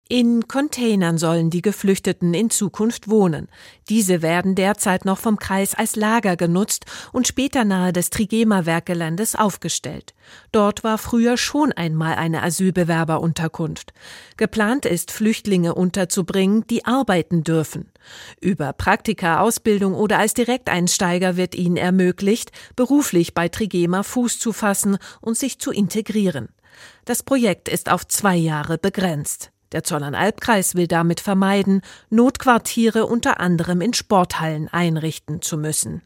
In Containern sollen die Geflüchteten in Zukunft wohnen. Diese werden derzeit noch vom Kreis als Lager genutzt und später nahe des Trigema-Werkgeländes aufgestellt. Dort war früher schon einmal eine Asylbewerberunterkunft. Geplant ist, Flüchtlinge unterzubringen, die arbeiten dürfen. Über Praktika, Ausbildung oder als Direkteinsteiger wird ihnen ermöglicht, beruflich bei Trigema Fuß zu fassen und sich zu integrieren. Das Projekt ist auf 2 Jahre begrenzt. Der Zollernalb-Kreis will damit vermeiden, Notquartiere unter anderem in Sporthallen einrichten zu müssen.